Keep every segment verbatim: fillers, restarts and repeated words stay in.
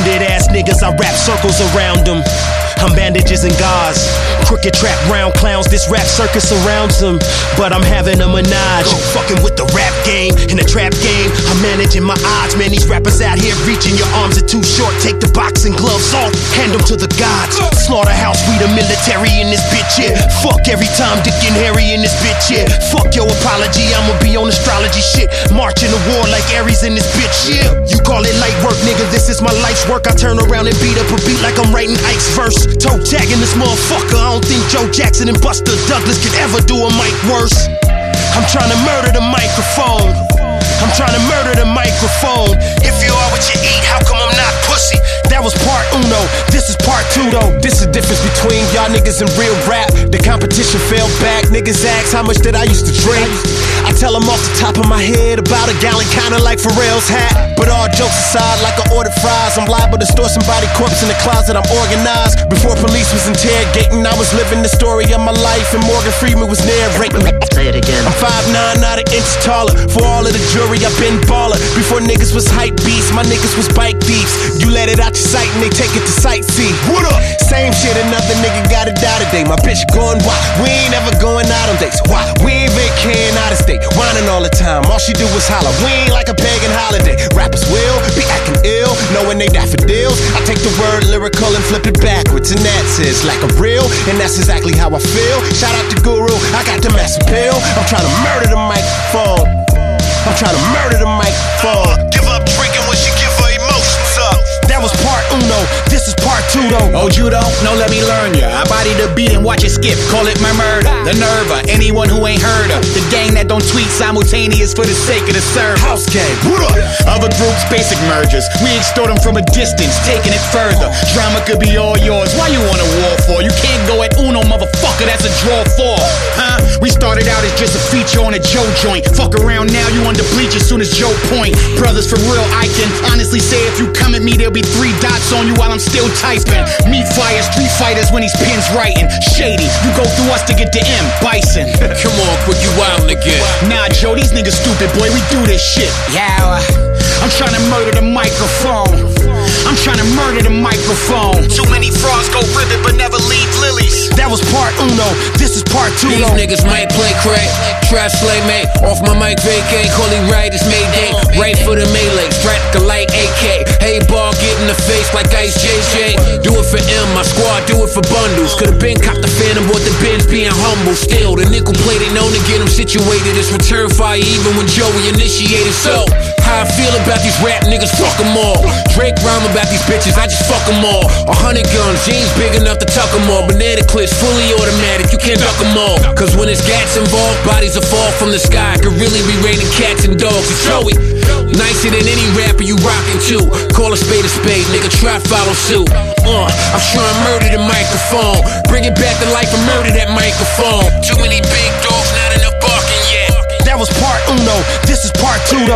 Wounded ass niggas, I wrap circles around them. I'm bandages and gauze. Crooked trap round clowns, this rap circus surrounds them. But I'm having a menage. Fucking with the rap game, in the trap game, I'm managing my odds. Man, these rappers out here reaching, your arms are too short. Take the boxing gloves off, hand them to the gods. Slaughterhouse, we the military in this bitch, yeah. Fuck every time Dick and Harry in this bitch, yeah. Fuck your apology, I'ma be on astrology shit. Marching the war like Aries in this bitch, yeah. You call it light work, nigga, this is my life's work. I turn around and beat up a beat like I'm writing Ike's verse. Toe tagging this motherfucker, I don't think Joe Jackson and Buster Douglas could ever do a mic worse. I'm trying to murder the microphone. I'm trying to murder the microphone. If you are what you eat, how come I'm not pussy? That was part uno, this is part two though. This is the difference between y'all niggas and real rap. The competition fell back, niggas ask how much did I used to drink. I tell them off the top of my head about a gallon, kinda like Pharrell's hat. But all jokes aside, like I ordered fries, I'm liable to store somebody's corpse in the closet, I'm organized. Before police was interrogating, I was living the story of my life, and Morgan Freeman was narrating. Say it again. I'm five nine, not an inch taller. For all of the jury, I've been baller. Before niggas was hype beasts, my niggas was bike thieves. You let it out your sight and they take it to sightsee. What up? Same shit, another nigga got it out today. My bitch going why? We ain't ever going out on dates. Why? We ain't vacating out of state. Whining all the time, all she do is holler. We ain't like a pagan holiday. Rappers will be acting ill, knowing they daffodils. I take the word lyrical and flip it backwards, and that's it. Like a real, and that's exactly how I feel. Shout out to Guru, I got the master pill. I'm trying to murder the microphone. I'm trying to murder the microphone. Give up drinking when she give her emotions up. That was part uno, this is part two though. Oh, you don't know, let me learn ya. I body the beat and watch it skip, call it my murder. The nerve of anyone who ain't heard of the gang that don't tweet simultaneous for the sake of the server. House gang, what up? Other groups, basic mergers. We extort them from a distance, taking it further. Drama could be all yours, why you on a war for? You can't go at uno, motherfucker, that's a draw for. Huh? We started out as just a feature on a Joe joint. Fuck around now, you on the bleach as soon as Joe point. Brothers for real, I can honestly say if you come at me, there'll be three dots on you while I'm still typing. Me fire street fighters when these pins writing. Shady, you go through us to get to M. Bison. Come on, quick, you wild again. Nah, Joe, these niggas stupid, boy, we do this shit. Yeah, I'm trying to murder the microphone. I'm trying to murder the microphone. Too many frauds go ribbon but never leave lilies. That was part uno, this is part two These though. niggas might play crack, trap slay mate. Off my mic vacate, Holy right, it's Mayday. Right for the melee, strap the light A K. Hey ball, get in the face like Ice J J. Do it for M, my squad, do it for bundles. Could've been cop the Phantom, bought the Benz being humble. Still, the nickel plate ain't known to get him situated. It's return fire even when Joey initiated. So, how I feel about these rap niggas, fuck them all. Drake rhyme about these bitches, I just fuck them all. A hundred guns, jeans big enough to tuck them all. Banana clips, fully automatic, you can't duck them all. Cause when it's gats involved, bodies will fall from the sky. Could really be raining cats and dogs. It's Joey, nicer than any rapper you rockin' to. Call a spade a spade, nigga, try follow suit. Uh, I'm sure I murdered the microphone. Bring it back to life and murder that microphone. Too many big dogs, not enough barking yet. That was part uno, this is part two though.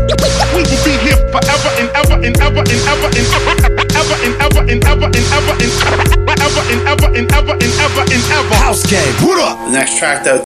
We will be here forever and ever and ever and ever and ever and ever and ever and ever and ever and ever and ever and ever and ever and ever. House gang, what up? The next track that